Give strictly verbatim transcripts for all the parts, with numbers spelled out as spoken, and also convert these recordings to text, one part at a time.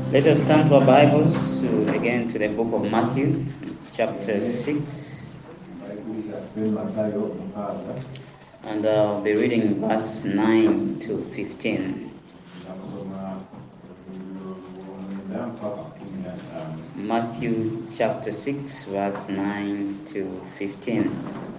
Let us turn to our Bibles to, again to the book of Matthew, chapter six. And I'll be reading verse nine to fifteen. Matthew chapter six, verse nine to fifteen.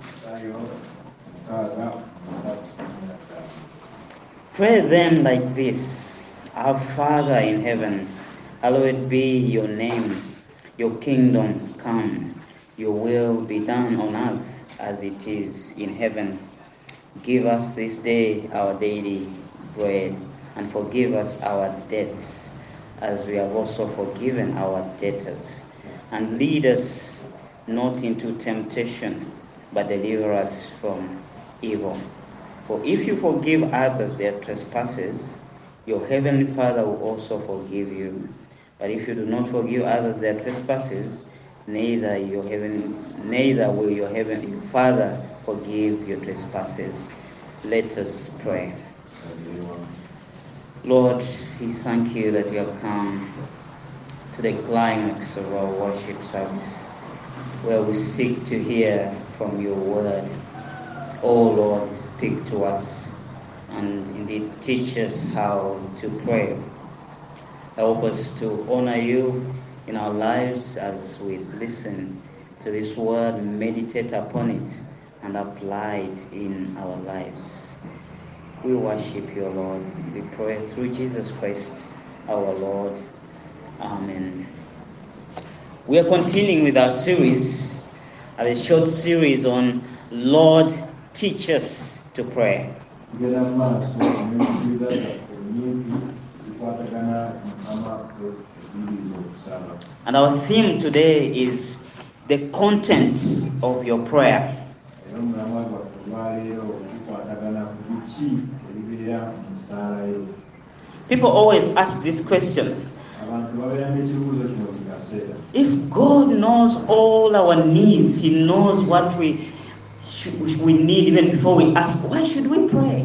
Pray then like this: Our Father in heaven, hallowed be your name. Your kingdom come. Your will be done on earth as it is in heaven. Give us this day our daily bread, and forgive us our debts, as we have also forgiven our debtors. And lead us not into temptation, but deliver us from evil. For if you forgive others their trespasses, your heavenly Father will also forgive you. But if you do not forgive others their trespasses, neither your heaven, neither will your heavenly Father forgive your trespasses. Let us pray. Lord, we thank you that we have come to the climax of our worship service, where we seek to hear from your word. Oh Lord, speak to us and indeed teach us how to pray. Help us to honor you in our lives as we listen to this word, meditate upon it, and apply it in our lives. We worship you, Lord. We pray through Jesus Christ, our Lord. Amen. We are continuing with our series, a short series on Lord, teach us to pray. And our theme today is the content of your prayer. People always ask this question: if God knows all our needs, He knows what we should, we need even before we ask, why should we pray?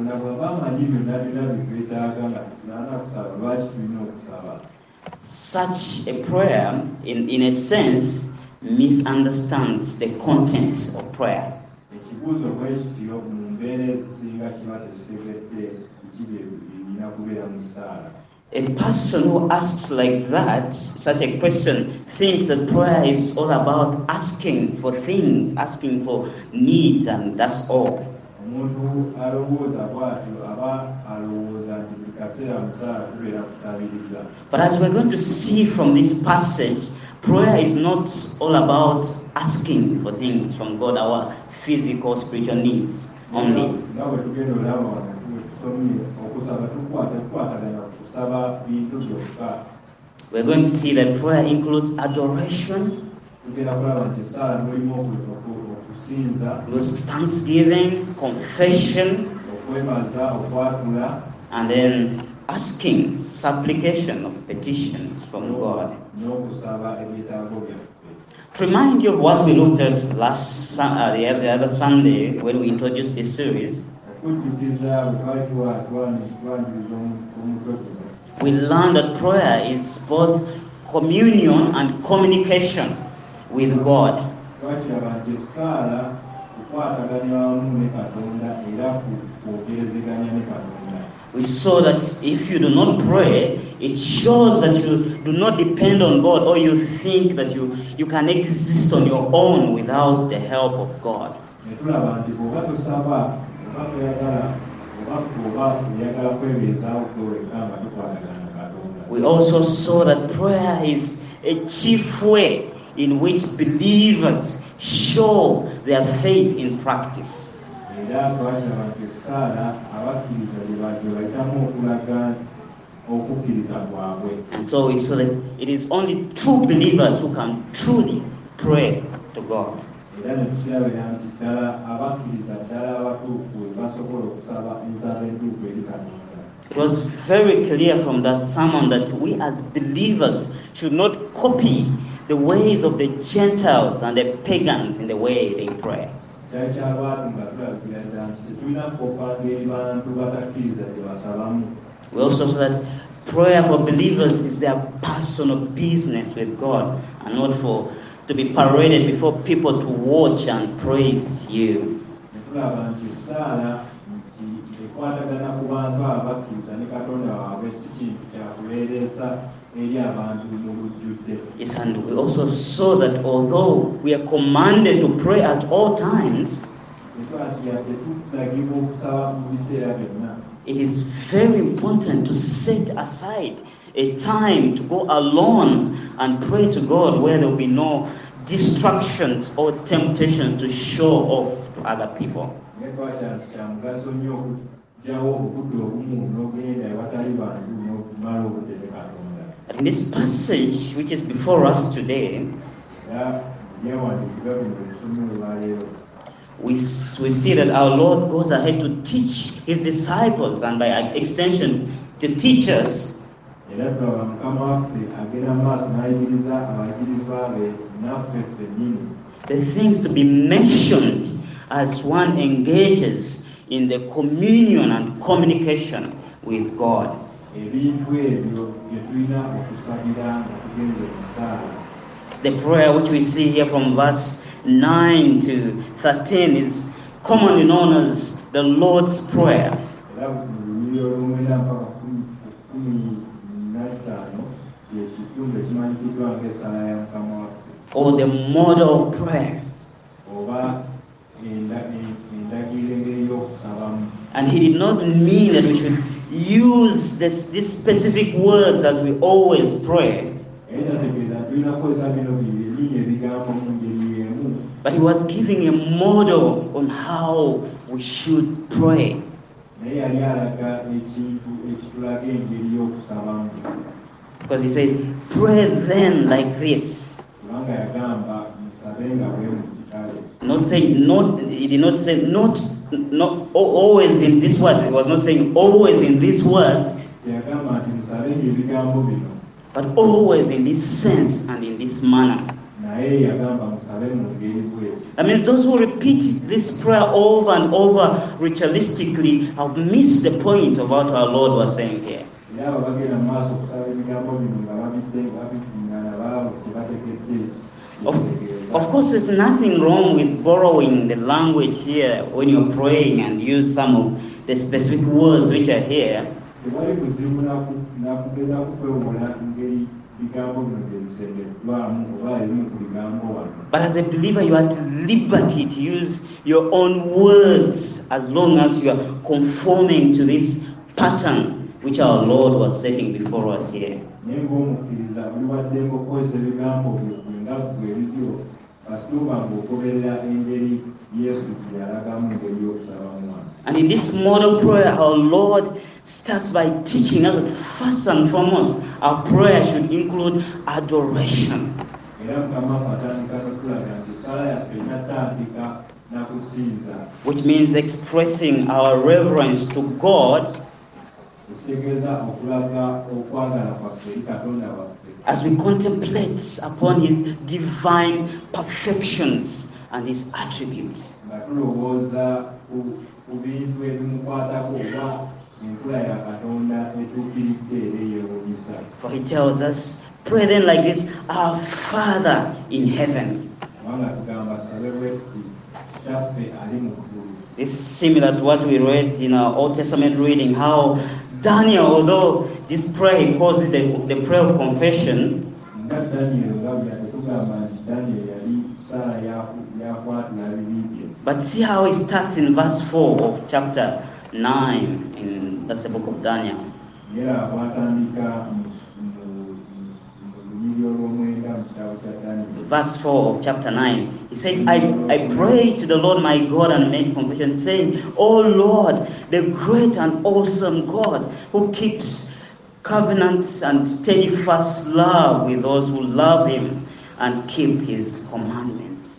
Such a prayer, in, in a sense, misunderstands the content of prayer. A person who asks like that, such a question, thinks that prayer is all about asking for things, asking for needs, and that's all. But as we're going to see from this passage, prayer is not all about asking for things from God, our physical, spiritual needs only. We're going to see that prayer includes adoration, includes thanksgiving, confession, and then asking, supplication of petitions from God. To remind you of what we looked at last uh, the, the other Sunday when we introduced this series, we learned that prayer is both communion and communication with God. We saw that if you do not pray, it shows that you do not depend on God, or you think that you, you can exist on your own without the help of God. We also saw that prayer is a chief way in which believers show their faith in practice. And so we saw that it is only true believers who can truly pray to God. It was very clear from that sermon that we as believers should not copy the ways of the Gentiles and the pagans in the way they pray. We also saw that Prayer for believers is their personal business with God, and not for to be paraded before people to watch and praise you. Tulaba nti essaala nti ekwatagana ku bantu abakkiriza ne Katonda waabwe si kintu kyakuleereesa eri abantu mu bujjudde. Yes, and we also saw that although we are commanded to pray at all times, Tetwatiyadde tulagibwa okusaba mu biseera byonna. it is very important to set aside a time to go alone and pray to God where there will be no distractions or temptation to show off to other people. Kya mugaso nnyo okugyawo obudde obumu n'ogenda ewatali bantu n'okumala obudde ne Katonda. In this passage which is before us today, Era byawandiikibwa bino ebisomero lwaleero. we, we see that our Lord goes ahead to teach his disciples and by extension to teach us. Era tulaba Mukama waffe agenda maaso n'ayigiriza abayigirizwa be naffe ffennyini. The things to be mentioned as one engages in the communion and communication with God. Ebintu ebyo bye tulina okusabira nga tugenze mu ssaala. It's the prayer which we see here from verse nine to thirteen is commonly known as the Lord's Prayer. Era mu lunyiri olw'omwenda mpaka kkumi na ttaano kye kitundu ekimanyikiddwa ng'essaala ya Mukama waffe. Or the model prayer. Oba endagiro engeri y'okusabamu. And he did not mean that we should use this, these specific words as we always pray. But he was giving a model on how we should pray. Because he said, pray then like this. Not saying, not, he did not say, not, not always in these words. He was not saying always in these words, but always in this sense and in this manner. I mean, those who repeat this prayer over and over ritualistically have missed the point of what our Lord was saying here. Of, of course, there's nothing wrong with borrowing the language here when you're praying and use some of the specific words which are here. But as a believer, you are at liberty to use your own words as long as you are conforming to this pattern which our Lord was setting before us here. And in this model prayer, our Lord starts by teaching us that first and foremost, our prayer should include adoration. Which means expressing our reverence to God as we contemplate upon his divine perfections and his attributes. For he tells us, pray then like this, our Father in heaven. This is similar to what we read in our Old Testament reading, how Daniel, although this prayer, he calls it the, the prayer of confession, but see how it starts in verse four of chapter nine, in that's the book of Daniel. Verse four of chapter nine. He says, I, I pray to the Lord my God and make confession, saying, O Lord, the great and awesome God, who keeps covenant and steadfast love with those who love him and keep his commandments.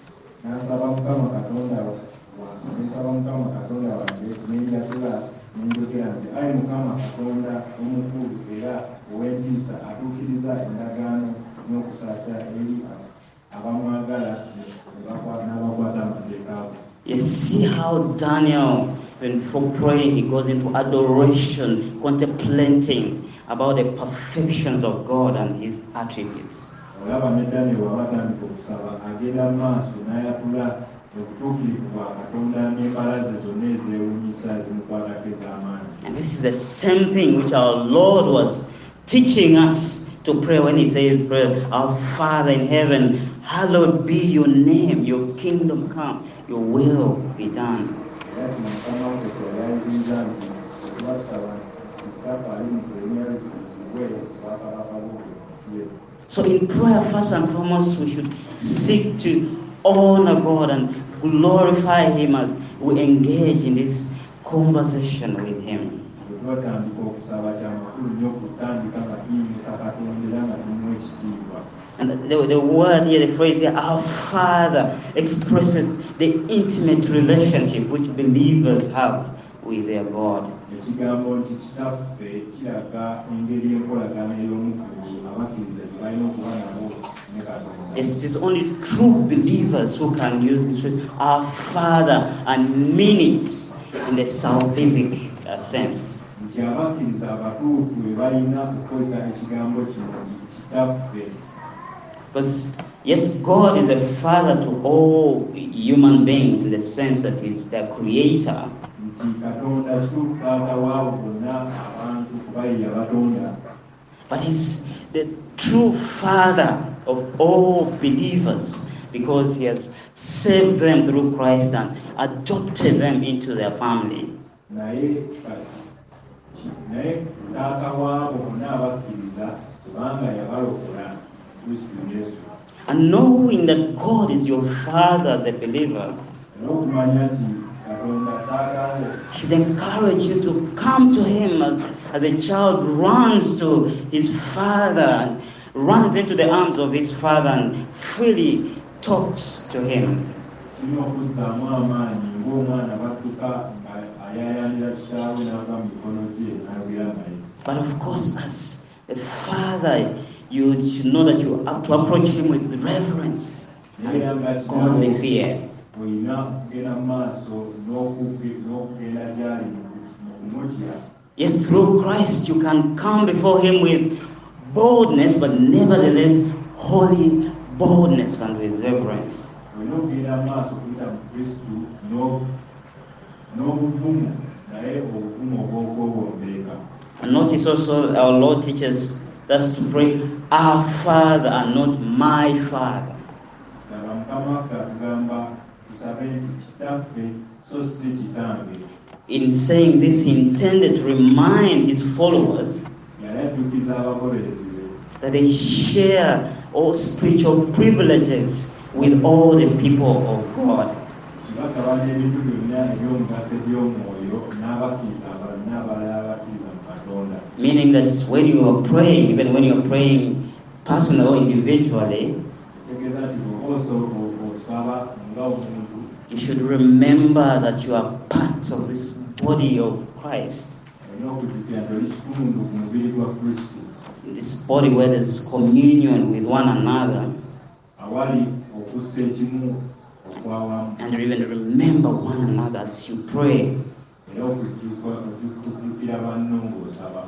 You see how Daniel, when before praying, he goes into adoration, contemplating about the perfections of God and His attributes. olaba ne Daniel wabatandika okusaba agenda maaso n'ayatula okutuukirivu bwa Katonda n'embalaze zonna ezewuunyisa ezimukwatako ez'amaanyi. And this is the same thing which our Lord was teaching us to pray when He says, "Pray, our Father in heaven, hallowed be your name, your kingdom come, your will be done." Era kino Mukama waffe kyeyayigiriza nti tubasaba Kitaffe ali mu erinnya lyo litukuzibwe, obwakabaka bwo bujje. So in prayer, first and foremost, we should seek to honor God and glorify Him as we engage in this conversation with Him. Twatandika okusaba kyamakulu nnyo okutandika nga tuyimusa Katonda era nga tumuwa ekitiibwa. And the, the word here, the phrase here, our Father, expresses the intimate relationship which believers have with their God. Ekigambo nti Kitaffe kiraga engeri y'enkolagana ey'omukulu abakkiriza gye balina okuba nabo ne Katonda. Yes, it is only true believers who can use this phrase, our Father, and mean it in the salvific uh, sense. Nti abakkiriza abatuufu be balina okukozesa ekigambo kino nti Kitaffe. Because, yes, God is a father to all human beings in the sense that He's their creator. Nti Katonda kituufu taata waabo bonna abantu kuba ye yabatonda. But He's the true father of all believers because He has saved them through Christ and adopted them into their family. Naye naye taata waabo bonna abakkiriza kubanga yabalokola Kristo Yesu. And knowing that God is your father as a believer N'okumanya nti Katonda taata wo should encourage you to come to Him as, as a child runs to his father and runs into the arms of his father and freely talks to Him. kirina okuzzaamu amaanyi ng'omwana battuka nga ayaayaanira kitaawe n'ava mu mikono gye n'ayogera naye. But of course, as a father, you should know that you have to approach Him with reverence and godly fear. olina kugenda mu maaso n'okugenda gy'ali mu kumutya. Yes, through Christ you can come before Him with boldness, but nevertheless holy boldness and with reverence. olina okugenda mu maaso okuyita mu Kristo n'obuvumu naye obuvumu obw'okwewombeeka. And notice also our Lord teaches us to pray, our Father and not my Father. Laba Mukama waffe atugamba tusabe nti Kitaffe so si kitange. In saying this, He intended to remind His followers Yali ajjukiza abagoberezi be that they share all spiritual privileges with all the people of God. bagabana ebintu byonna eby'omugaso eby'omwoyo n'abakkiriza abalina abalala abakkiriza mu Katonda. Meaning that when you are praying, even when you are praying personally or individually, Tegeeza nti bw'oba osaba nga omuntu you should remember that you are part of this body of Christ. olina okujjukira nti oli kitundu ku mubiri gwa Kristo This body where there is communion with one another, awali okussa ekimu okwawamu and even remember one another as you pray. era okujjukira banno ng'osaba.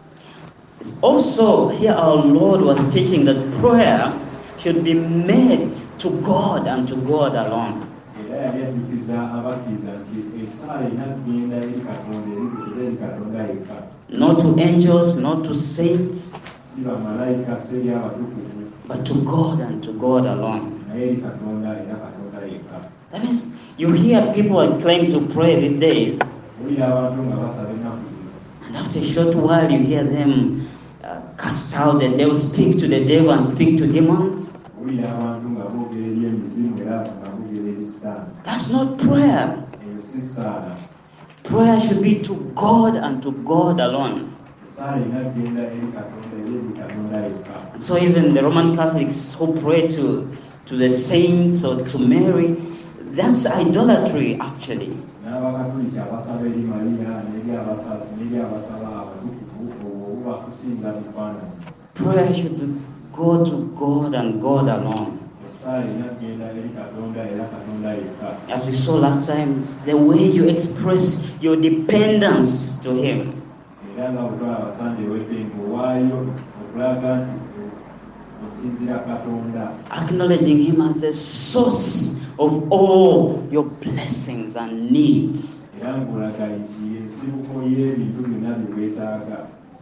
It's also here our Lord was teaching that prayer should be made to God and to God alone. Era yali ajjukiza abakkiriza nti esaala erina kugenda eri Katonda era eri Katonda yekka. Not to angels, not to saints, Si bamalayika si eri abatukuvu but to God and to God alone. naye eri Katonda era Katonda yekka. That means you hear people are claiming to pray these days, Owulira abantu nga basaba ennaku zino. and after a short while you hear them uh, cast out the devil, speak to the devil and speak to demons. Owulira abantu nga boogera eri emizimu era nga boogera eri Sitaani. That's not prayer. Eyo si ssaala. Prayer should be to God and to God alone. Esaala erina kugenda eri Katonda era eri Katonda yekka. And so even the Roman Catholics who pray to, to the saints or to Mary, that's idolatry actually. N'Abakatoliki abasaba eri Mariya n'eri abasaba n'eri abasaba abatukuvu obwo buba kusinza bifaananyi. Prayer should be go to God and God alone. Esaala erina kugenda eri Katonda era Katonda yekka. As we saw last time, it's the way you express your dependence to Him. era nga bwe twalaba sande ewedde ng'owaayo okulaga nti osinzira Katonda, acknowledging him as the source of all your blessings and needs. era ng'olaga nti ensibuko y'ebintu byonna bye weetaaga.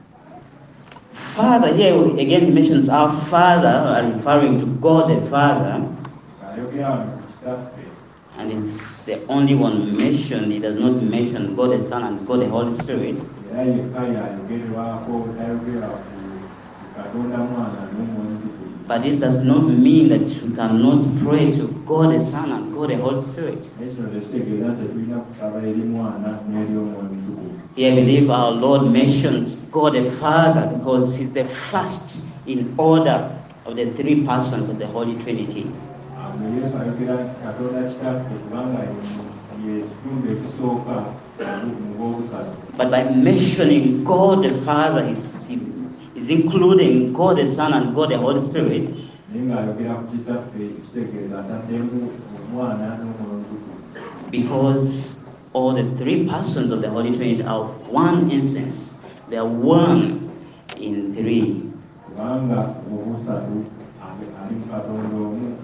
Father, here again he mentions our Father, referring to God the Father, Ayogera wano ku kitaffe, and it's the only one mentioned. He does not mention God the Son and God the Holy Spirit. era yekka yayogerwako, tayogera ku ku Katonda Mwana n'Omwoyo Omutukuvu. But this does not mean that we cannot pray to God the Son and God the Holy Spirit. Naye kino tekitegeeza nti tulina kusaba eri Mwana n'eri Omwoyo Omutukuvu. Here I believe our Lord mentions God the Father because he's the first in order of the three persons of the Holy Trinity. Awo Yesu ayogera nti Katonda Kitaffe kubanga ye kitundu ekisooka mu bw'obusatu. But by mentioning God the Father, he's, he's including God the Son and God the Holy Spirit. Naye ng'ayogera ku Kitaffe kitegeeza ataddemu Omwana n'Omwoyo Omutukuvu. Because all the three persons of the Holy Trinity are of one essence. They are one in three. Kubanga obusatu ali mu Katonda omu.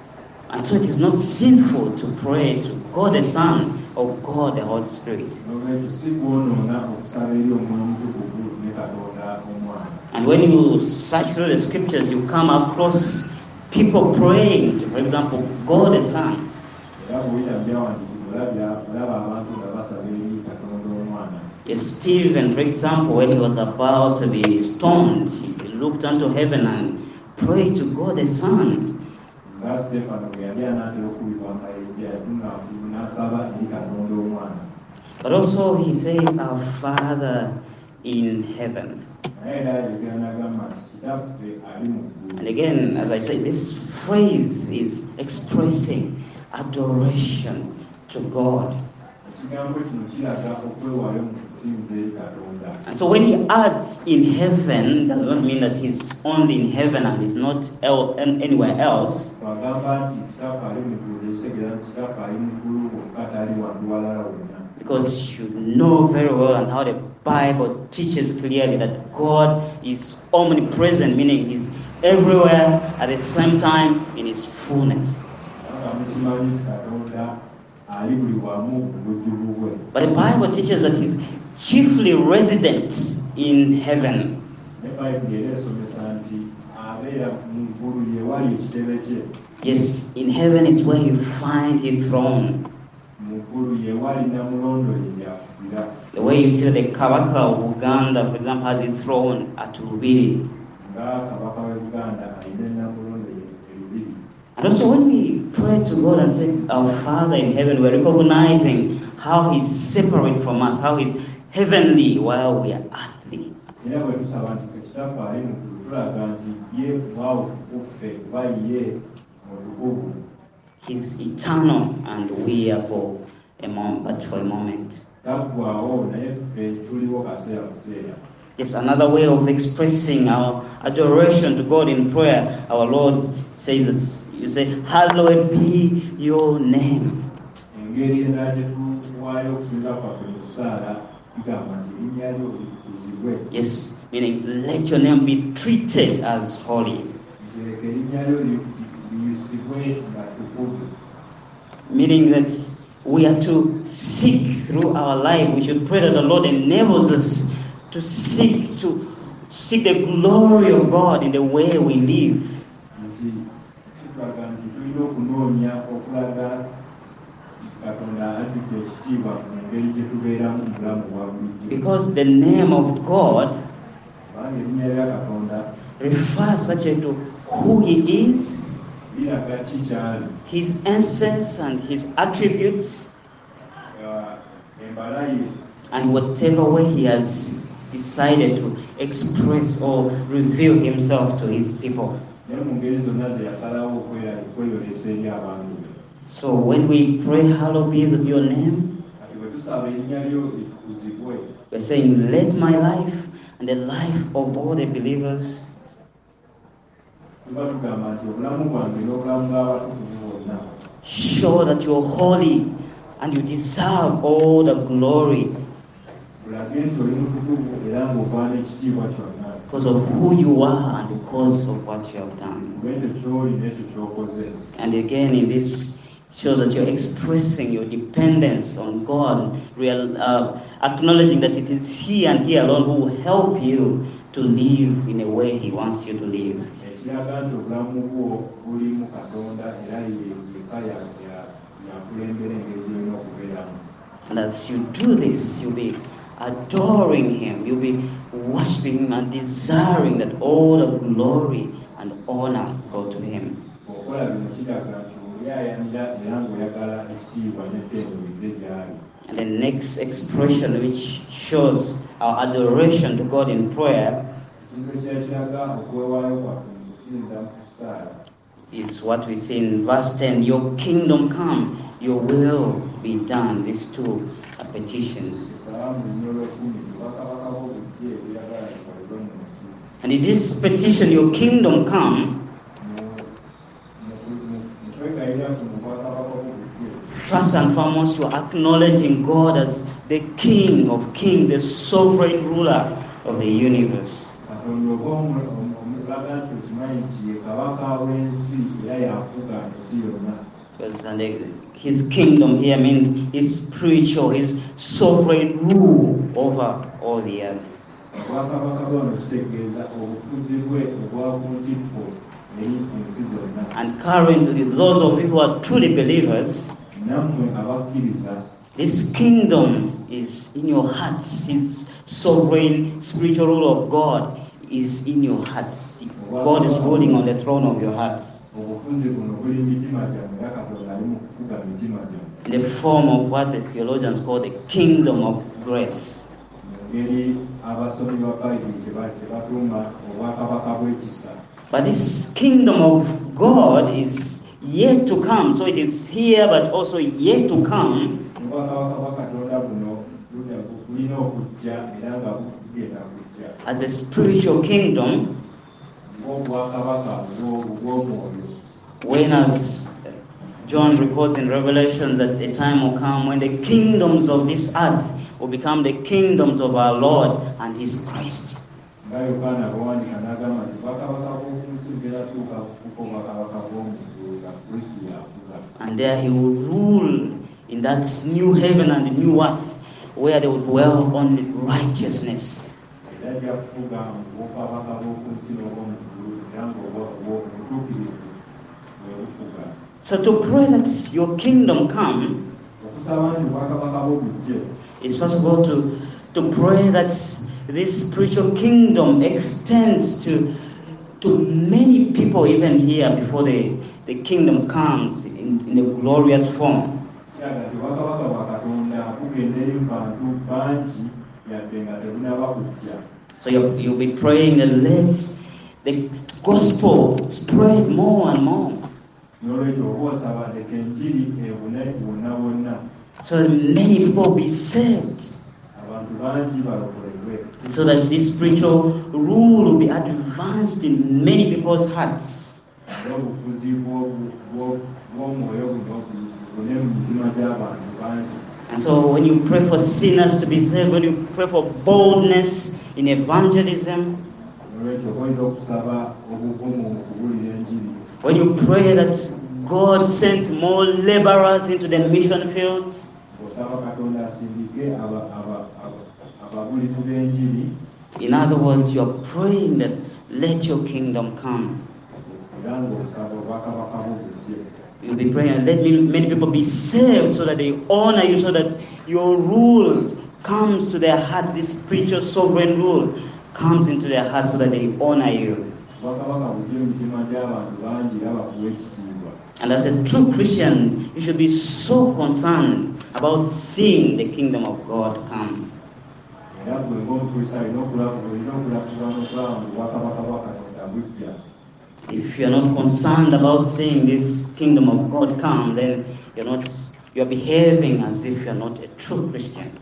And so it is not sinful to pray to God the Son or God the Holy Spirit. N'olwekyo si kwonoona okusaba eri Omwoyo Omutukuvu ne Katonda Omwana. And when you search through the scriptures, you come across people praying to, for example, God the Son. Era bw'oyita mu byawandiikibwa olabira olaba abantu nga basaba eri Katonda Omwana. Yes, Stephen, for example, when he was about to be stoned, he looked unto heaven and prayed to God the Son. Nga Stefano bwe yali anaatera okubibwa amayinja yatunga waggulu n'asaba eri Katonda Omwana. But also he says, our Father in heaven. Naye era ayogera n'agamba nti Kitaffe ali mu ggulu. And again, as I say, this phrase is expressing adoration to God. Ekigambo kino kiraga okwewaayo mu kusinza eri Katonda. And so when he adds in heaven, does not mean that he's only in heaven and is not el- anywhere else. Twagamba nti Kitaffe ali mu ggulu, ekitegeeza nti Kitaffe ali mu ggulu wokka tali wantu walala wonna. Because you know very well and how the Bible teaches clearly that God is omnipresent, meaning he's everywhere at the same time in his fullness. Kubanga mukimanyi nti Katonda ali buli wamu mu bujjuvu bwe. But the Bible teaches that he's chiefly resident in heaven. Ne Bayibuli era esomesa nti abeera mu ggulu ye wali ekitebe kye. Yes, in heaven is where you find his throne. Mu ggulu ye wali Namulondo ye yafugira. The way you see the Kabaka of Uganda, for example, has his throne at Rubiri. Nga Kabaka w'e Buganda alina Namulondo ye e Lubiri. And also when we pray to God and say, our Father in heaven, we're recognizing how he's separate from us, how he's heavenly while we are earthly. Era bwe tusaba nti Kitaffe ali mu ggulu tulaga nti ye waawo ffe kuba ye mutukuvu. He's eternal and we are for a moment, but for a moment. Taggwaawo naye ffe tuliwo kaseera buseera. Yes, another way of expressing our adoration to God in prayer, our Lord says this. You say, hallowed be your name. Engeri endala gye tuwaayo okusinza kwaffe mu kusaala tugamba nti erinnya lyo litukuzibwe. Yes, meaning let your name be treated as holy. Nti erinnya lyo liyisibwe nga tukuvu. Meaning that we are to seek through our life. We should pray that the Lord enables us to seek to seek the glory of God in the way we live. Nti kitulaga nti tulina okunoonya okulaga Katonda atujja ekitiibwa mu ngeri gye tubeeramu mu bulamu bwa bulijjo. Because the name of God Kubanga erinnya lya Katonda refers actually to who he is, liraga ki kyali. his essence and his attributes, Uh, embala ye and whatever way he has decided to express or reveal himself to his people. naye mu ngeri zonna ze yasalawo okweyolesa eri abantu be. So when we pray, hallowed be your name, Kati bwe tusaba erinnya lyo litukuzibwe, we're saying, let my life and the life of all the believers tuba tugamba nti obulamu bwange n'obulamu bw'abatukuvu bonna show that you're holy and you deserve all the glory. olage nti oli mutukuvu era ng'ovaana ekitiibwa kyonna because of who you are and because of what you have done. olw'ekyo ky'oli n'ekyo ky'okoze. And again, in this shows that you're expressing your dependence on God, real, uh, acknowledging that it is He and He alone who will help you to live in a way He wants you to live. ekiraga nti obulamu bwo buli mu Katonda era yekka yakulembera engeri gy'olina okubeeramu. And as you do this, you'll be adoring Him, you'll be worshiping Him and desiring that all the glory and honor go to Him. okola bino kiraga nti olyayanira era ng'oyagala ekitiibwa n'ettendo bive gy'ali. And the next expression which shows our adoration to God in prayer ekintu ekyakiraga okwewaayo kwaffe mu kusinza mu kusaala is what we see in verse ten. Your kingdom come, your will be done. These two are petitions. And in this petition, your kingdom come, first and foremost, you are acknowledging God as the King of kings, the sovereign ruler of the universe. Because and the, His kingdom here means His spiritual, His sovereign rule over all the earth. And currently, those of you who are truly believers, this kingdom is in your hearts. His sovereign spiritual rule of God is in your hearts. God is ruling on the throne of your hearts. In the form of what the theologians call the kingdom of grace. But this kingdom of God is yet to come. So it is here but also yet to come. As a spiritual kingdom, when, as John records in Revelation, that a time will come when the kingdoms of this earth will become the kingdoms of our Lord and His Christ. And there He will rule in that new heaven and the new earth where they will dwell on righteousness. So to pray that your kingdom come is first of all to, to pray that this spiritual kingdom extends to, to many people even here before the, the kingdom comes in, in a glorious form. So you'll, you'll be praying that let the gospel spread more and more. So that many people be saved. So that this spiritual rule will be advanced in many people's hearts. And so when you pray for sinners to be saved, when you pray for boldness in evangelism, when you pray that God sends more laborers into the mission fields, in other words, you are praying that let your kingdom come. You'll be praying and let many people be saved so that they honor you, so that your rule comes to their heart, this spiritual sovereign rule comes into their heart so that they honor you. And as a true Christian, you should be so concerned about seeing the kingdom of God come. If you're not concerned about seeing this kingdom of God come, then you're not you're behaving as if you're not a true Christian.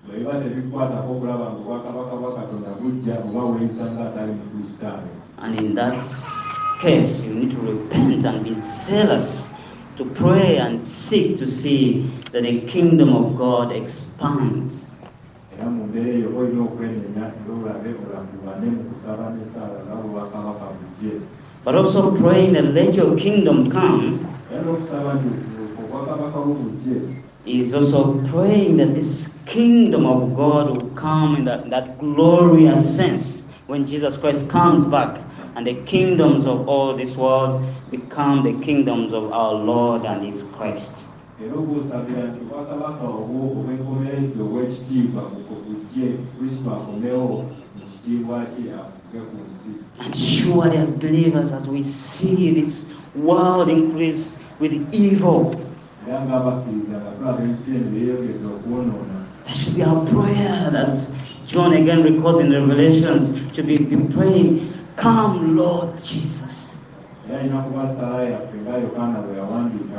And in that case, you need to repent and be zealous to pray and seek to see that the kingdom of God expands. era mu mbeera eyo olina okwenenya era olabe olakubane mu kusaba n'essaala ngabo bakabaka bujje. But also praying that let your kingdom come era n'okusaba nti obwakabaka bwo bujje is also praying that this kingdom of God will come in that, that glorious sense when Jesus Christ comes back and the kingdoms of all this world become the kingdoms of our Lord and His Christ. era obwosabira nti obwakabaka obwo obwenkomeredde obw'ekitiibwa bujje kristo akomewo mu kitiibwa kye afuge ku nsi. And surely as believers, as we see this world increase with evil, era ng'abakkiriza nga tulaba ensi eno yeeyongedde okwonoona, that should be our prayer, as John again records in the Revelations, to be, be praying, come Lord Jesus. era alina kuba ssala yaffe nga Yokaana bwe yawandiika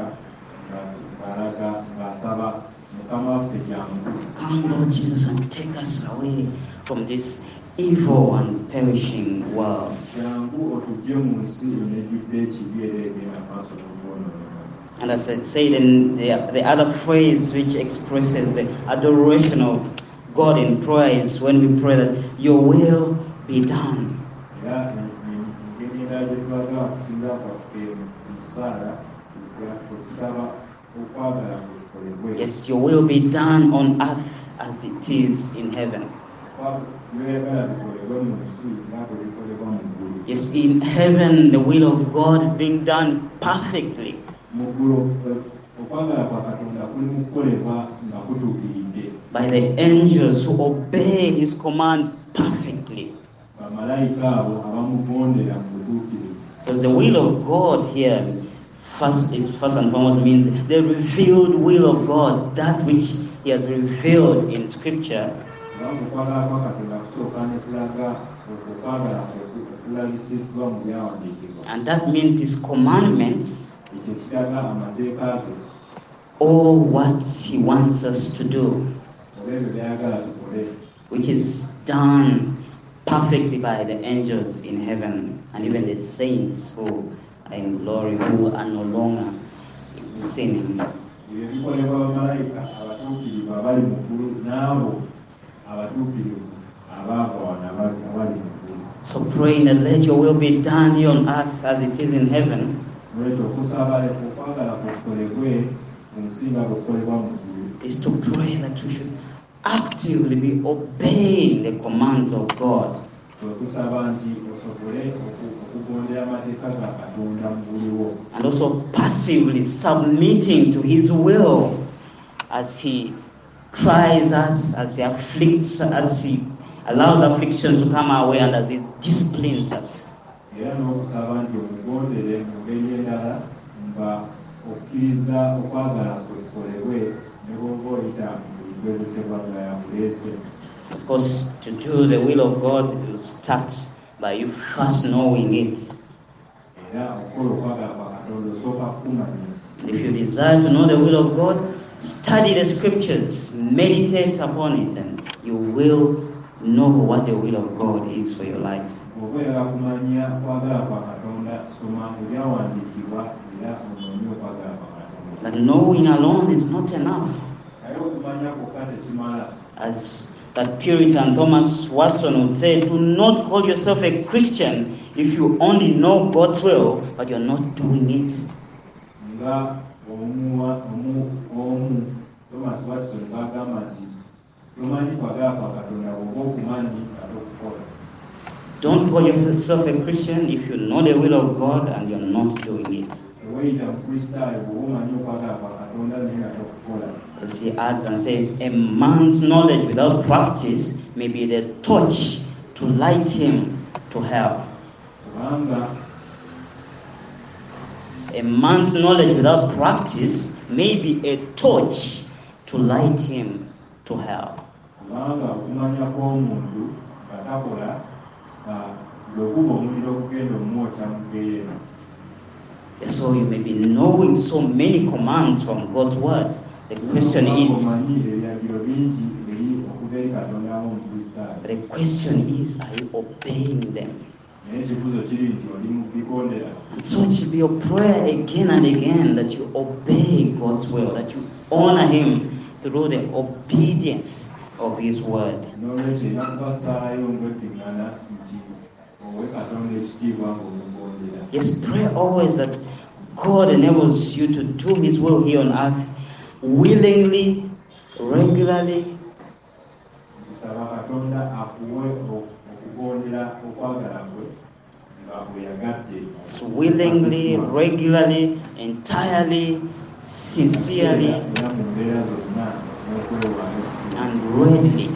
ng'alaga ng'asaba mukama waffe jangu. Come Lord Jesus and take us away from this evil and perishing world. Jangu otugye mu nsi enejjudde ekibi era egenda maaso n'okwonoona. And as I said in the, the other phrase which expresses the adoration of God in prayer is when we pray that your will be done. Era engeri endala gye tulaga okusinza kwaffe mu kusaala okusaba okwagala kukolebwe. Yes, your will be done on earth as it is in heaven. Byoyagala bikolebwe mu nsi nga bwe bikolebwa mu ggulu. Yes, in heaven the will of God is being done perfectly. Mu ggulu okwagala kwa Katonda kuli mu kukolebwa nga kutuukiridde. By the angels who obey His command perfectly. Bamalayika abo abamugondera mu butuukirivu. Because the will of God here, first, it first and foremost means the revealed will of God, that which He has revealed in Scripture. Okwagala kwa Katonda kusooka ne kulaga okwagala okulabisiddwa mu byawandiikibwa. And that means His commandments, ekyo kiraga amateeka ge, all what He wants us to do, oba ebyo byayagala tukole, which is done perfectly by the angels in heaven and even the saints who are in glory, who are no longer sinning. ebyo bikolebwa bamalayika abatuukirivu abali mu ggulu n'abo abatuukirivu abaava wano abali mu ggulu. So praying that let your will be done here on earth as it is in heaven Olwekyo okusaba okwagala kukolebwe mu nsi nga bwe kukolebwa mu ggulu is to pray that we should actively be obeying the commands of God. Kusaba nti osobole okugondera amateeka ga Katonda mu buliwo. And also passively submitting to His will as He tries us, as He afflicts, as He allows affliction to come our way, and as He disciplines us. Era n'okusaba nti omugondere mu ngeri endala nga okkiriza okwagala kukolebwe ne bw'oba oyita mu bikozesebwa nga yakuleese. Of course, to do the will of God will start by you first knowing it. Era okukola okwagala kwa Katonda osooka kumanya. If you desire to know the will of God, study the scriptures, meditate upon it, and you will know what the will of God is for your life. Bw'oba oyagala kumanya okwagala kwa Katonda, soma ebyawandiikibwa era onoonye okwagala kwa Katonda. But knowing alone is not enough. Naye okumanya kwokka tekimala. As that Puritan Thomas Watson would say, do not call yourself a Christian if you only know God's will, but you're not doing it. Nga omu omu Thomas Watson bw'agamba nti tomanyi kwagala kwa Katonda bw'oba okumanyi ate okukola. Don't call yourself a Christian if you know the will of God and you're not doing it. Teweeyita Mukristaayo bw'oba omanyi okwagala kwa Katonda naye nga tokukola. As he adds and says, a man's knowledge without practice may be the torch to light him to hell. Kubanga A man's knowledge without practice may be a torch to light him to hell. kubanga okumanya kw'omuntu nga takola gwe guba omuliro ogugenda omwokya mu ggeyeena. So you may be knowing so many commands from God's word. The question is, omanyi ebiragiro bingi biri okuva eri Katonda w'Omukristaayo. the question is, are you obeying them? Naye ekibuuzo kiri nti oli mu bikondera. And so it should be your prayer again and again that you obey God's will, that you honor Him through the obedience of His Word. n'olwekyo erina kubasaayo ng'oddiŋŋana nti owe Katonda ekitiibwa ng'omugondera. Yes, pray always that God enables you to do His will here on earth willingly, regularly. Saba Katonda akuwe okugondera okwagala kwe nga bweyagadde. So willingly, regularly, entirely, sincerely, era mu mbeera zonna n'okwewaayo. and readily.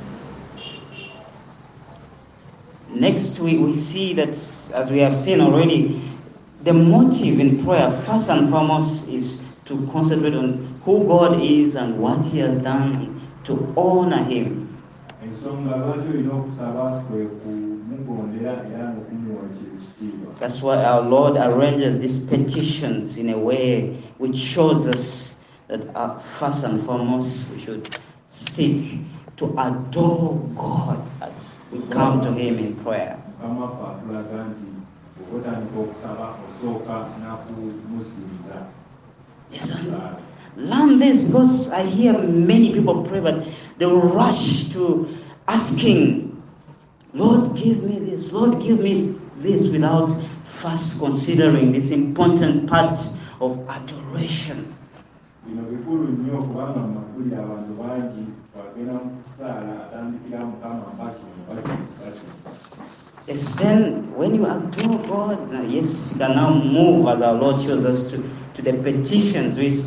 Next, we, we see that, as we have seen already, the motive in prayer, first and foremost, is to concentrate on who God is and what He has done, to honor Him. Ensonga lwaki olina okusaba kwe kumugondera era n'okumuwa ekitiibwa. That's why our Lord arranges these petitions in a way which shows us that uh, first and foremost we should seek to adore God as we come to Him in prayer. Mukama waffe atulaga nti okutandika okusaba osooka n'akumusinza. Yes, and learn this, because I hear many people pray, but they rush to asking, Lord, give me this, Lord, give me this, without first considering this important part of adoration. Bino bikulu nnyo kubanga mu makuli abantu bangi bagenda mu kusaala atandikira Mukama mpaki mpaki mpaki. Yes, then when you adore God, uh, yes, you can now move, as our Lord shows us, to, to the petitions which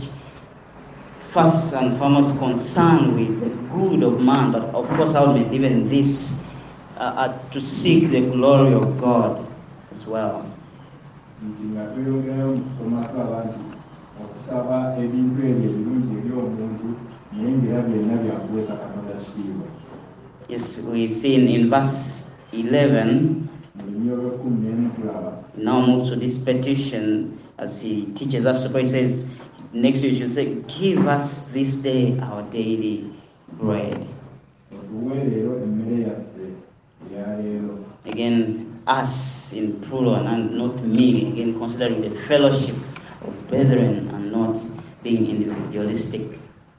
first and foremost concern with the good of man, but of course ultimately even this, uh, uh, to seek the glory of God as well. Nti nga tweyongerayo mu kusoma twaba nti okusaba ebintu ebyo ebirungi eby'omuntu naye ng'era byonna byakuweesa Katonda kitiibwa. Yes, we see in, in verse eleven, Mu lunyiro lw'ekkumi n'emu tulaba now move to this petition as he teaches us to pray. He says, next you should say, give us this day our daily bread. otuwe leero emmere yaffe eya leero. Again, us in plural and not me. Again, considering the fellowship of brethren and not being individualistic.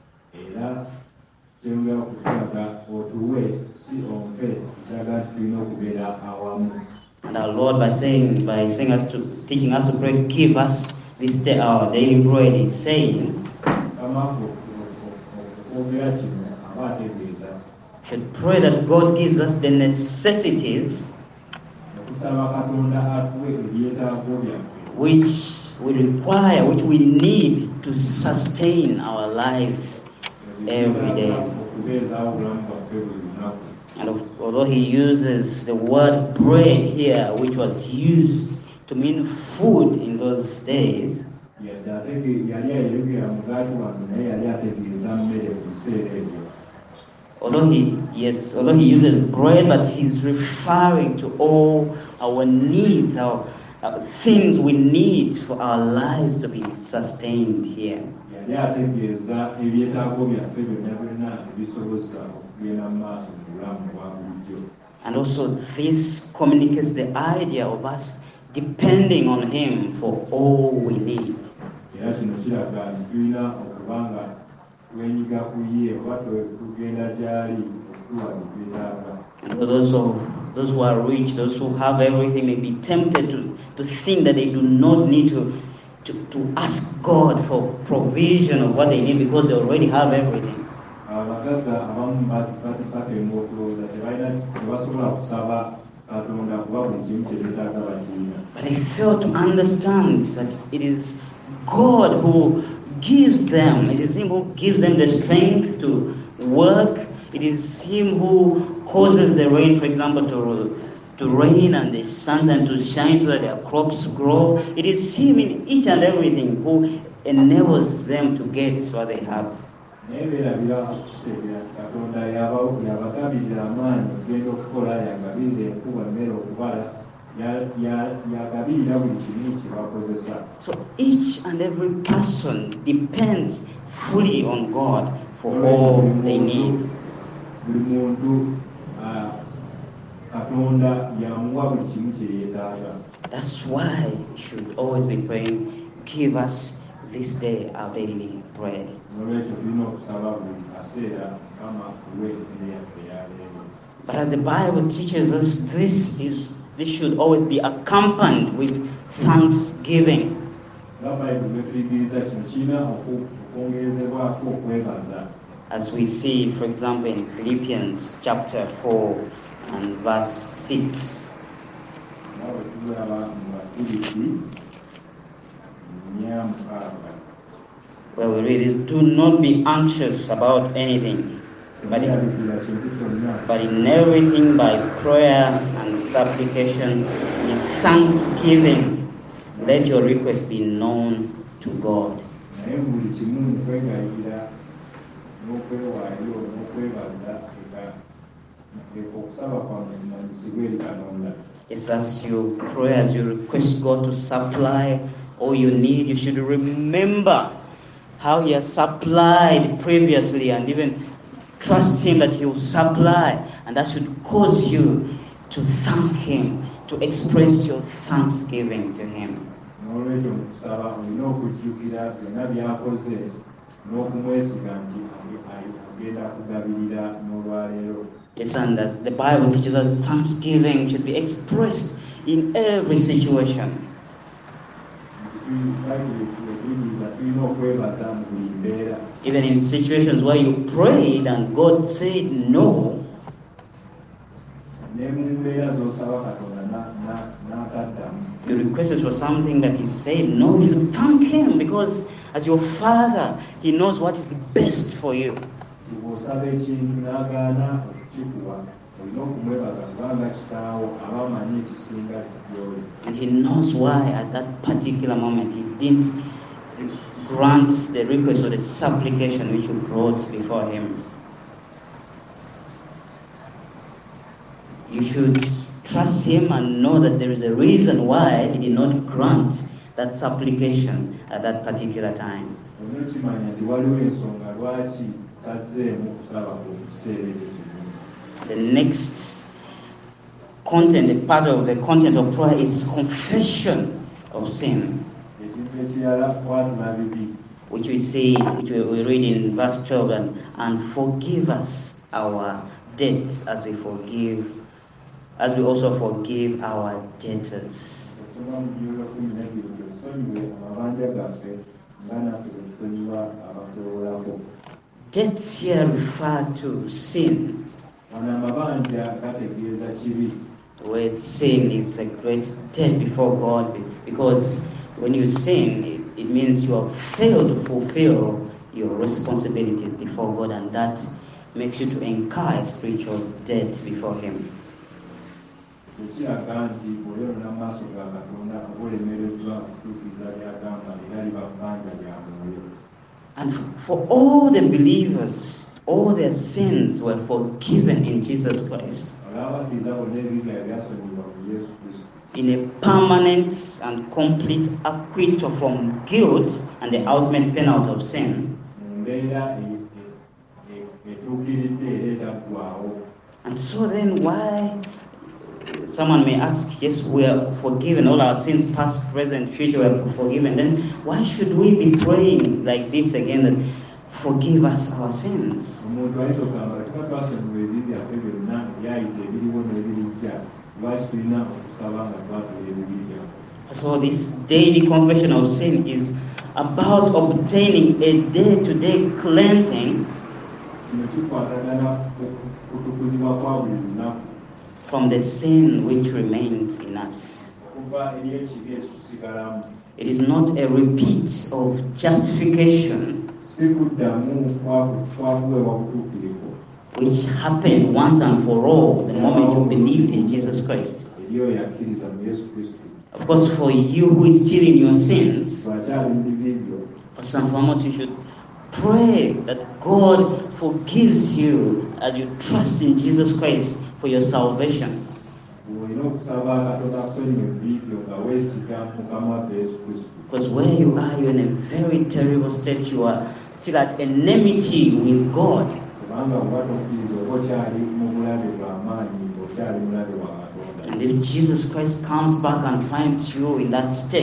Era kyongera okutulaga otuwe si ompe kiraga nti tulina okubeera awamu. And our Lord, by saying, by saying us to, teaching us to pray, give us this day our daily bread, is saying, Mukama okwogera kino aba ategeeza should pray that God gives us the necessities okusaba Katonda atuwe ebyetaago byaffe which we require, which we need to sustain our lives every day. okubeezaawo obulamu bwaffe buli lunaku. And of, although he uses the word bread here, which was used to mean food in those days, Yadde atege- yali ayogera mugaati wange naye yali ategeeza mmere mu biseera ebyo. although he yes, although he uses bread, but he's referring to all our needs, our uh, things we need for our lives to be sustained here. Yali ategeeza ebyetaago byaffe byonna byonna ebisoboza okugenda mu maaso mu bulamu bwa bulijjo. And also this communicates the idea of us depending on him for all we need. Era kino kiraga nti tulina okuba nga twenyiga ku ye oba tugenda gy'ali okutuwa bye twetaaga. And for those of those who are rich, those who have everything, may be tempted to, to think that they do not need to, to, to ask God for provision of what they need because they already have everything. Abagagga abamu batemba okulowooza tebalina tebasobola kusaba Katonda kuba buli kimu kye beetaaga bakirina. But they fail to understand that it is God who gives them. It is Him who gives them the strength to work. It is Him who causes the rain, for example, to, to rain and the sunshine to shine so that their crops grow. It is Him in each and everything who enables them to get what they have. Naye beerabira okukitegeera nti Katonda yabawo yabagabirira amaanyi okugenda okukola, yagabirira enkuba emmere okubala, yagabirira buli kimu kye bakozesa. So each and every person depends fully on God for all they need. Buli muntu Katonda yamuwa buli kimu kye yeetaaga. That's why we should always be praying, give us this day our daily bread. N'olwekyo tulina okusaba buli kaseera Mukama tuwe emmere yaffe eya leero. But as the Bible teaches us, this is this should always be accompanied with thanksgiving. Nga Bayibuli bwetuyigiriza kino kirina oku- okwongerezebwako okwebaza. As we see, for example, in Philippians chapter four and verse six. Nga bwe tulaba mu Bafilipi nnya mukaaga. Where we read is, do not be anxious about anything, but in, Temulyabikira kintu kyonna, but in everything by prayer and supplication, in thanksgiving, let your request be known to God. naye mu buli kimu mu kwegayirira n'okwewaayo n'okwebaza eka eka okusaba kwammwe kumanyisibwe eri Katonda. It's as you pray, as you request God to supply all you need, you should remember how He has supplied previously and even trust Him that He will supply. And that should cause you to thank Him, to express your thanksgiving to Him. N'olwekyo mu kusaba olina okujjukira byonna by'akoze n'okumwesiga nti agenda kugabirira n'olwaleero. Yes, and that the Bible teaches us thanksgiving should be expressed in every situation. Tulina okwebaza mu buli mbeera. Even in situations where you prayed and God said no, Ne mu mbeera z'osaba Katonda na- na- n'ataddamu. you requested for something that He said no, you should thank Him, because as your Father, He knows what is the best for you. Bw'osaba ekintu n'agaana okukikuwa, olina okumwebaza kubanga kitaawo aba amanyi ekisinga gy'oli. And He knows why at that particular moment He didn't grant the request or the supplication which you brought before Him. You should trust Him and know that there is a reason why He did not grant that supplication at that particular time. Olina okimanya nti waliwo ensonga lwaki tazzeemu kusaba ku kiseera ekyo kimu. The next content, the part of the content of prayer is confession of sin, Ekintu ekirala kwatula bibi, which we see, which we we read in verse twelve, and, and forgive us our debts as we forgive, as we also forgive our debtors. osoma mu Byoya kumi n'ebiri nti osonyiwe amabanja gaffe nga naffe bwe tusonyiwa abatwewolako. Debts here refer to sin, Wano amabanja gategeeza kibi. where sin is a great debt before God, because when you sin, it, it means you have failed to fulfill your responsibilities before God, and that makes you to incur a spiritual debt before Him. Ekiraga nti bw'oyolona mu maaso ga Katonda oba olemereddwa okutuukiriza by'agamba era liba bbanja lya mwoyo. And for all the believers, all their sins were forgiven in Jesus Christ Olw'abakkiriza bonna ebibi byabwe byasonyiyibwa mu Yesu Kristo. in a permanent and complete acquittal from guilt and the ultimate penalty of sin. Mu mbeera e- e- e- etuukiridde era etaggwaawo. And so then why, someone may ask, yes, we are forgiven, all our sins, past, present, future, we are forgiven. Then why should we be praying like this again, that forgive us our sins? Omuntu ayinza okugamba tuba twasonyiwa ebibi byaffe byonna ebyayita ebiriwo n'ebirijja, lwaki tulina okusaba nga twatula ebibi byaffe? So this daily confession of sin is about obtaining a day-to-day cleansing Kino kikwatagana ku- kutukuzibwa kwa buli lunaku from the sin which remains in us. okuva eri ekibi ekitusigalamu. It is not a repeat of justification Si kuddamu kwaku- kwakuweebwa butuukirivu which happened once and for all the moment you believed in Jesus Christ. eri oyo yakkiriza mu Yesu Kristo. Of course, for you who is still in your sins, Lwakyali mu bibi byo, first and foremost, you should pray that God forgives you as you trust in Jesus Christ for your salvation. olina okusaba Katonda akusonyiwe ebibi byo nga weesiga Mukama waffe Yesu Kristo. Because where you are, you're in a very terrible state. You are still at enmity with God. Kubanga bw'oba tokkiriza oba okyali mu bulabe bw'amaanyi, okyali mulabe wa Katonda. And if Jesus Christ comes back and finds you in that state,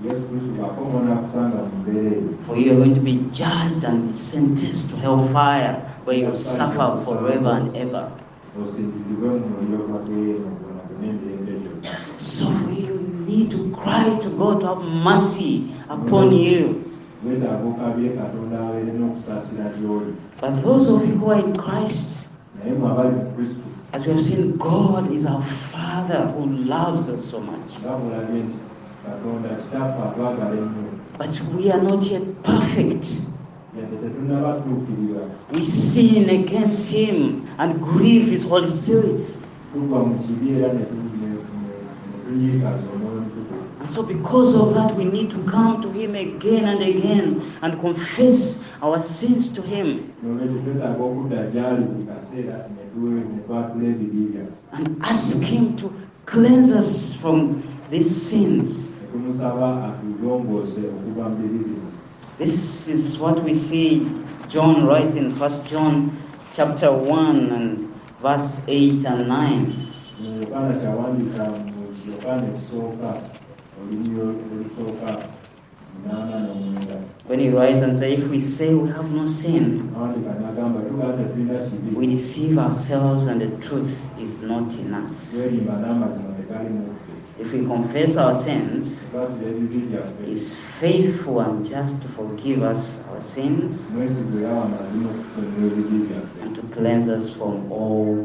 yesu kristo bw'akomawo akusanga mu mbeera eyo For you are going to be judged and sentenced to hellfire, where you will suffer forever and ever. osindirirwe mu muliro gwa geyeena gwonna gwonna emirembe gyonna. So you need to cry to God to have mercy upon you. weetaaga okabye katonda abeere n'okusaasira gy'oli. But those of you who are in Christ, naye mwe abali mu kristo as we have seen, God is our Father who loves us so much. nga bulabye nti katonda kitaffe atwagala ennyo But we are not yet perfect. yadde tetunnaba tuukirira We sin against Him and grieve His Holy Spirit. tugwa mu kibi era ne tu- ne- ne- ne tunyiikaza omwoyo mutukuvu. And so because of that, we need to come to Him again and again and confess our sins to Him n'olwekyo twetaaga okudda gy'ali buli kaseera ne tu- ne twatula ebibi byaffe and ask Him to cleanse us from these sins. ne tumusaba atulongoose okuva mu bibi bino. This is what we see John writes in First John chapter one and verse eight and nine. mu yokaana kyawandiika mu yokaana ekisooka olulimi olusooka munaana n'omwenda When he writes and says, if we say we have no sin, awandiika n'agamba tugala tetulina we kibi deceive ourselves and the truth is not in us. twerimba n'amazima tegali mu ffe. If we confess our sins, twatula ebibi byaffe He is faithful and just to forgive us our sins mwesigo era wamazima okusonyiwa ebibi byaffe and to cleanse us from all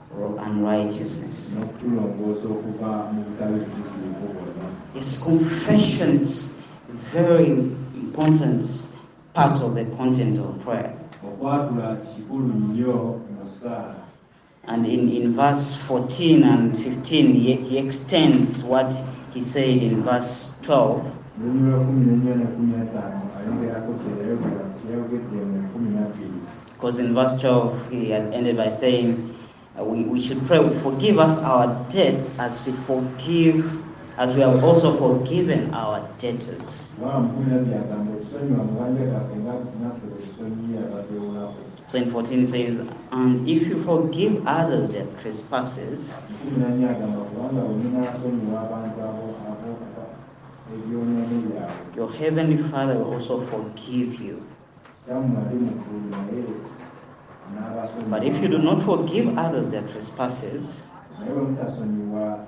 unrighteousness. n'okutulongoosa okuva mu butabi butuufu bwonna. Yes, confession is a very important part of the content of prayer. okwatula kikulu nnyo mu ssaala. And in, in verse fourteen and fifteen, he, he extends what he said in verse twelve. olulimi lwa kumi n'ennya ne kumi na ttaano ayongerako kyeyayogera kyeyayogedde mu kumi na bbiri. Because in verse twelve, he had ended by saying, uh, we, we should pray, forgive us our debts as we forgive, as we have also forgiven our debtors. Kubanga mu kumi na bbiri agamba okusonyiwa mu banja gaffe nga naffe bwe tusonyiye abatwewolako. So in fourteen it says, and if you forgive others their trespasses, mu kumi na nnya agamba kubanga bwe munaasonyiwa abantu abo abo ebyonoono byabwe your heavenly Father will also forgive you. kyammwe ali mu ggulu naye n'abasonyiwa. But if you do not forgive others their trespasses, naye bwe mutasonyiwa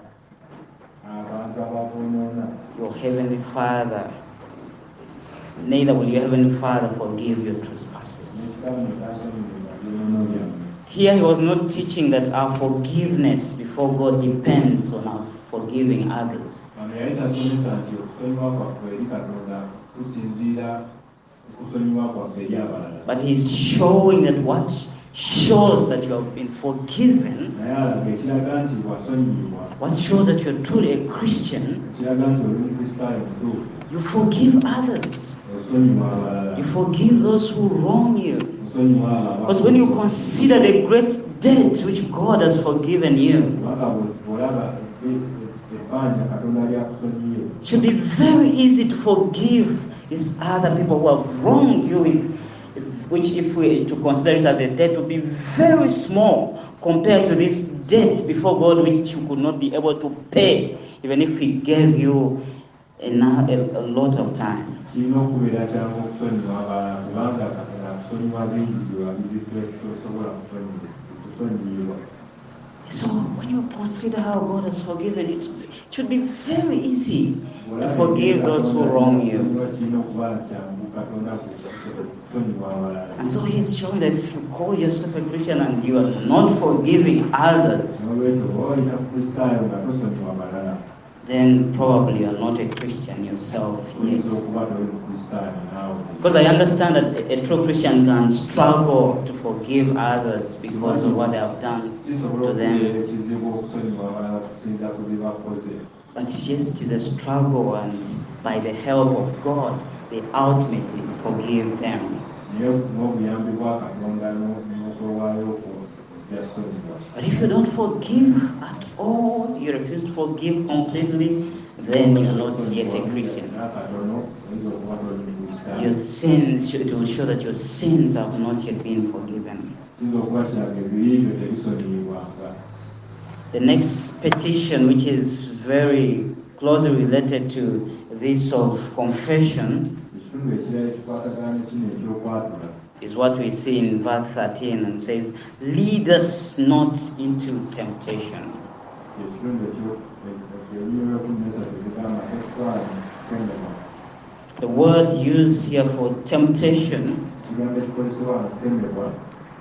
abantu ababoonoona your heavenly Father, neither will your heavenly Father forgive your trespasses. n'ekitammwe tasonyiwa byonoono byammwe. Here he was not teaching that our forgiveness before God depends on our forgiving others. Wano yali tasomesa nti okusonyiwa kwaffe eri Katonda kusinziira ku kusonyiwa kwaffe eri abalala. But he's showing that what shows that you have been forgiven, naye alaga ekiraga nti wasonyiibwa, what shows that you're truly a Christian, ekiraga nti oli mukristaayo mutuufu, you forgive others. osonyiwa abalala, You forgive those who wrong you. osonyiwa abo Because when you consider the great debt which God has forgiven you, kubanga bw'olaba ebbanja Katonda lyakusonyiye, it should be very easy to forgive these other people who have wronged you, which if we to consider it as a debt would be very small compared to this debt before God which you could not be able to pay even if He gave you enough, a, a lot of time. kirina okubeera kyangu okusonyiwa abalala kubanga Katonda akusonyiwa bingi byewabibidde tosobola kusonyiibwa. So when you consider how God has forgiven, it's, it should be very easy to forgive those who wrong you. And so he's showing that if you call yourself a Christian and you are not forgiving others, then probably you are not a Christian yourself yet. Because I understand that a, a true Christian can struggle to forgive others because of what they have done to them. But yes, it is a struggle, and by the help of God, they ultimately forgive them. But if you don't forgive at all, you refuse to forgive completely, then you're not yet a Christian. Your sins, it will show that your sins have not yet been forgiven. The next petition, which is very closely related to this of confession ekitundu ekirala ekikwatagana ne kino ekyokwatula is what we see in verse thirteen, and says, lead us not into temptation. ekitundu ekyo ekumi n'esatu ekigamba tetutwala mu kutendebwa. The word used here for temptation ekigambo ekikozesebwa mu kutendebwa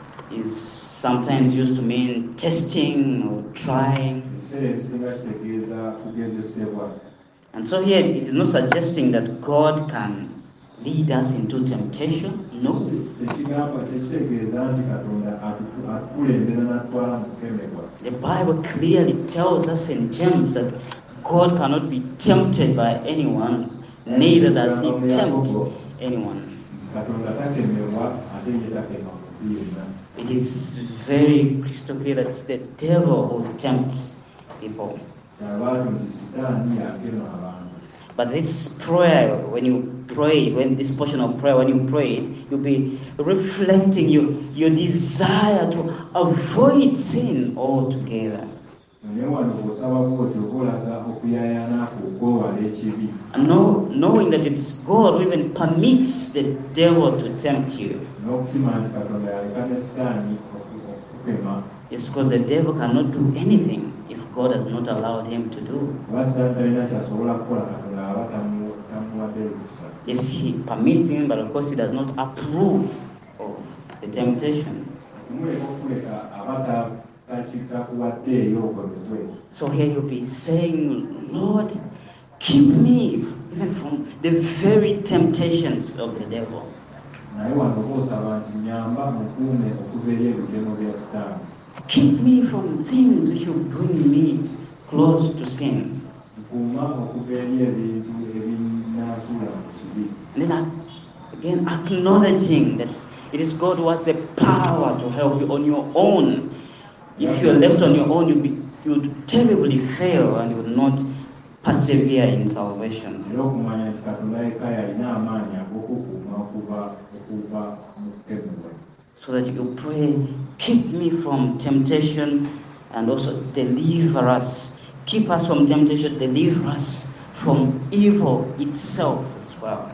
is sometimes used to mean testing or trying. ebiseera ebisinga kitegeeza kugezesebwa. And so here it is not suggesting that God can lead us into temptation. No. ekigambo tekitegeeza nti katonda atu- atukulembera n'atwala mu kutendebwa. The Bible clearly tells us in James that God cannot be tempted by anyone, neither does he tempt anyone. katonda takemebwa ate ye takema muntu yenna. It is very crystal clear that it's the devil who tempts people. Abantu nti sitaani yakema abantu. But this prayer, when you pray, when this portion of prayer, when you pray it, you'll be reflecting your, your desire to avoid sin altogether. naye wano bw'osaba bw'otyo oba olaga okuyayaana okwewala ekibi. And know, knowing that it's God who even permits the devil to tempt you. n'okukima nti katonda yaleka ne sitaani oku- okukema. It's because the devil cannot do anything if God has not allowed him to do. oba sitaani talina kyasobola kukola katonda aba tamu- tamuwadde lukusa. Yes, he permits him, but of course he does not approve of the temptation. okumuleka okuleka aba ta- taki- takuwaddeeyo ogwo lukwe. So here you'll be saying, Lord, keep me even from the very temptations of the devil. naye wano boosaba nti nyamba mukuume okuva eri ebigemo bya sitaani. Keep me from things which will bring me close to sin. nkuuma okuva eri ebintu ebinasuula mu kibi. And then I, again, acknowledging that it is God who has the power to help you on your own. If you are left on your own, you'll be, you would terribly fail and you would not persevere in salvation. era okumanya nti katonda yekka yalina amaanyi ag'okukuuma okuva okuva mu kukemebwa. So that you pray, keep me from temptation and also deliver us. Keep us from temptation, deliver us from evil itself as well.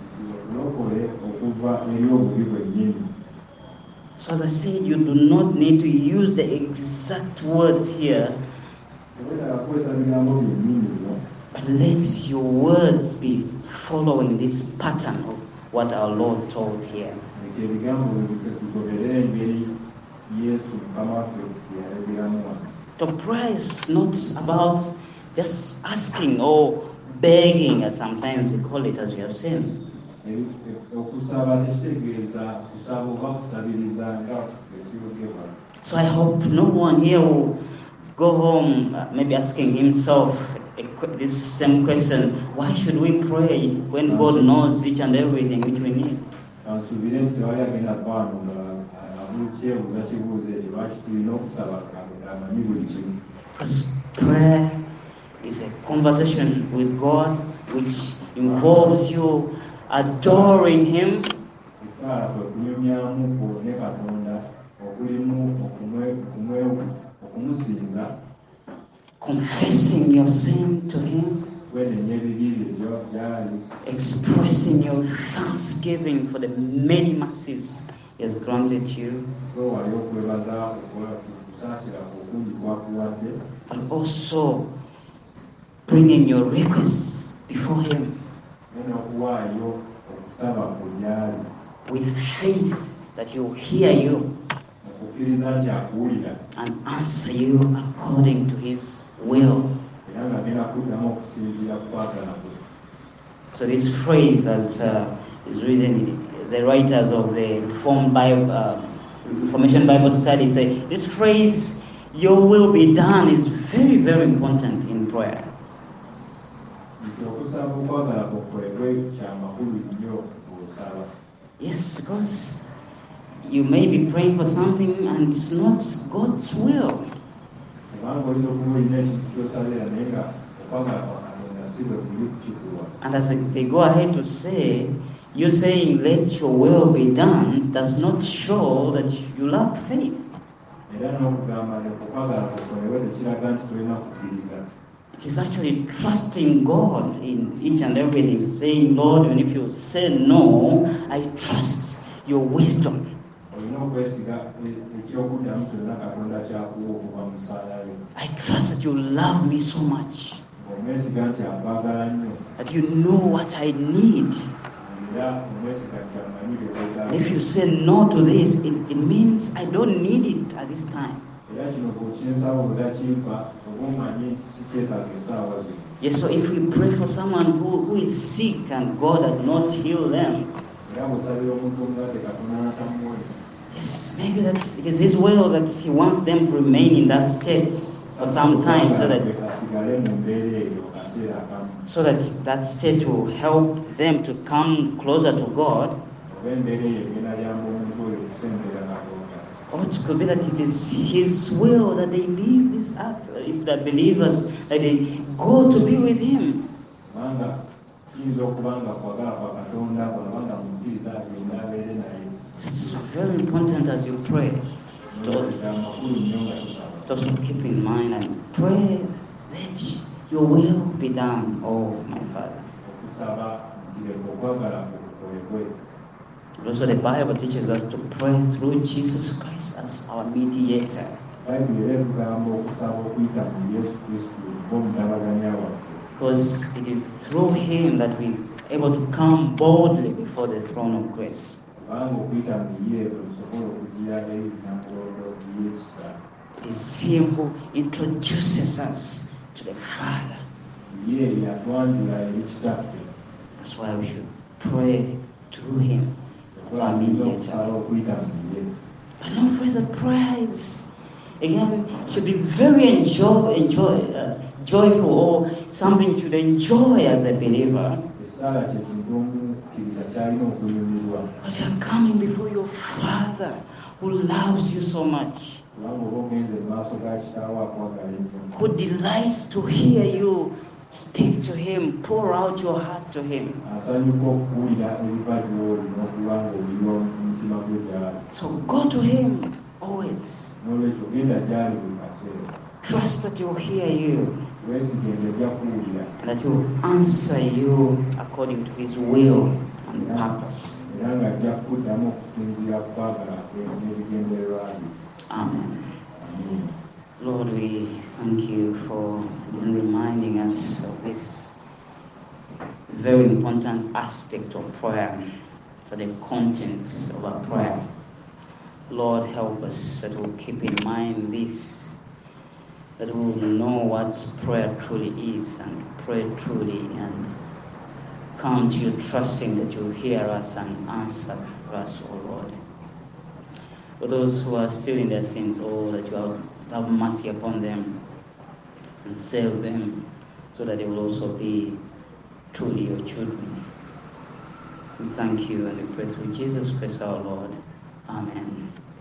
olokole okuva eri obubi bwennyini. So as I said, you do not need to use the exact words here, obwetala kukozesa bigambo byennyini bino, but let your words be following this pattern of what our Lord told here. leka ebigambo bigobere engeri yesu mukama waffe yayogeramu wano. So prayer is not about just asking or begging, as sometimes we call it, as you have seen. Ebi- e- okusaba tekitegeeza kusaba oba kusabiriza nga ekirokebwa. So I hope no one here will go home uh, maybe asking himself a, que- this same question, why should we pray when God knows each and everything which we need? kansuubire nti tewali agenda kwano abulukyebuuza kibuuzo ekyo lwaki tulina okusaba katonda amanyi buli kimu. Because prayer is a conversation with God which involves you adoring Him, esaala kwe kunyumyamuko ne katonda okulimu okumwe- okumwe- okumusinza, confessing your sin to Him, kwenenya ebibi bye byali, expressing your thanksgiving for the many mercies He has granted you, kwewali okwebaza okukola- okusaasira okungi kwakuwadde, but also bringing your requests before Him ne n'okuwaayo okusaba ku gyali, with faith that He will hear you okukkiriza nti akuwulira and answer you according to His will. era ng'agenda kuddamu okusinziira ku kwagala kwe. So this phrase, as uh, is written, the writers of the Reformed Bible, uh, Reformation Bible Study say, this phrase, "Your will be done," is very, very important in prayer. Nti okusaba okwagala kukolebwe kya makulu nnyo ng'osaba. Yes, because you may be praying for something and it's not God's will. Kubanga olina okuba olina ekintu ky'osabira naye nga okwagala kwa katonda si bwe kuli kukikuwa. And as they go ahead to say, you saying, "Let your will be done," does not show that you lack faith. Era n'okugamba nti okwagala kukolebwe tekiraga nti tolina kukkiriza. It is actually trusting God in each and everything, saying, Lord, even if you say no, I trust your wisdom. I trust that you love me so much, that you know what I need. And if you say no to this, it, it means I don't need it at this time. Yes, so if we pray for someone who, who is sick and God does not heal them, yes, maybe that's, it is His will that He wants them to remain in that state for some time, so that so that that state will help them to come closer to God. Or it could be that it is His will that they leave this earth, if the believers, that they go to be with Him. It's very important as you pray to also keep in mind and pray, let your will be done, oh my Father. Also, the Bible teaches us to pray through Jesus Christ as our mediator. Because it is through Him that we are able to come boldly before the throne of grace. It is Him who introduces us to the Father. That's why we should pray through Him as our mediator. But no, friends, that prayer is, again, should be very enjoy, enjoy, uh, joyful, or something you should enjoy as a believer. Because you are coming before your Father who loves you so much, who delights to hear you speak to Him, pour out your heart to Him. So go to Him always. Trust that He will hear you, and that He will answer you according to His will and purpose. Amen. Lord, we thank you for reminding us of this very important aspect of prayer, for the content of our prayer. Lord, help us that we'll keep in mind this, that we will know what prayer truly is, and pray truly, and come to you trusting that you'll hear us and answer us, O Lord. For those who are still in their sins, oh, that you have, have mercy upon them and save them, so that they will also be truly your children. We thank you and we pray through Jesus Christ our Lord. Amen.